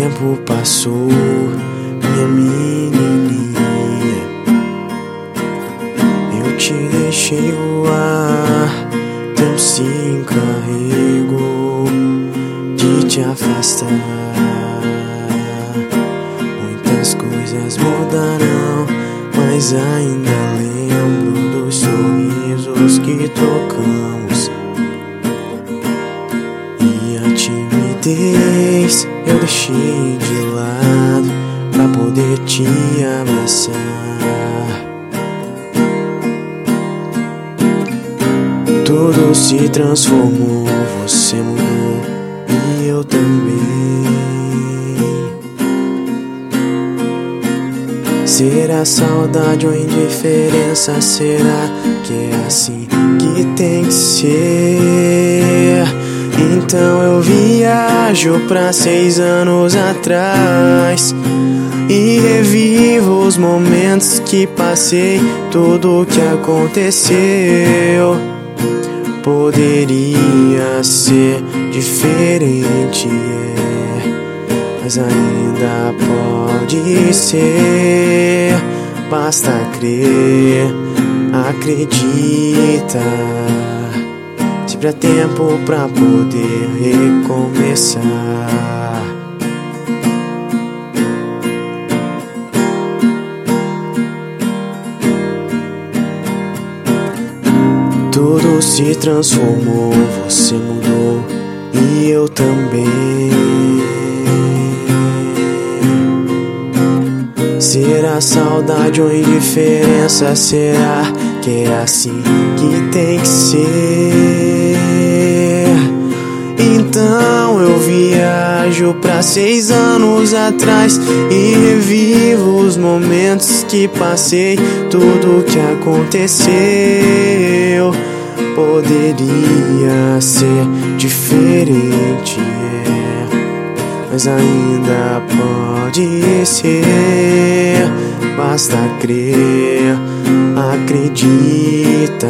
tempo passou, minha menininha, eu te deixei voar, tempo se encarregou de te afastar. Muitas coisas mudarão, mas ainda lembro dos sorrisos que trocamos. E a timidez eu deixei de lado pra poder te abraçar. Tudo se transformou, você mudou e eu também. Será saudade ou indiferença? Será que é assim que tem que ser? Então eu viajo pra 6 anos atrás e revivo os momentos que passei, tudo o que aconteceu. Poderia ser diferente, mas ainda pode ser. Basta crer, acredita. Sempre há tempo pra poder recomeçar. Tudo se transformou, você mudou e eu também. Será saudade ou indiferença? Será que é assim que tem que ser? Então eu viajo pra 6 anos atrás e revivo os momentos que passei, tudo o que aconteceu. Poderia ser diferente, mas ainda pode ser. Basta crer, acredita.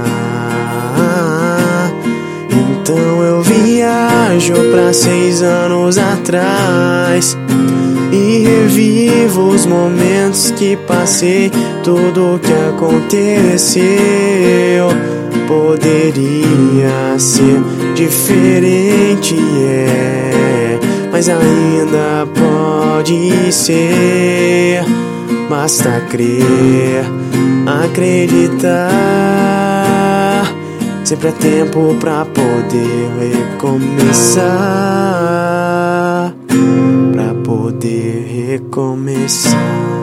Então eu viajo pra 6 anos atrás e revivo os momentos que passei, tudo o que aconteceu. Poderia ser diferente, mas ainda pode ser. Basta crer, acreditar. Sempre há tempo pra poder recomeçar. Pra poder recomeçar.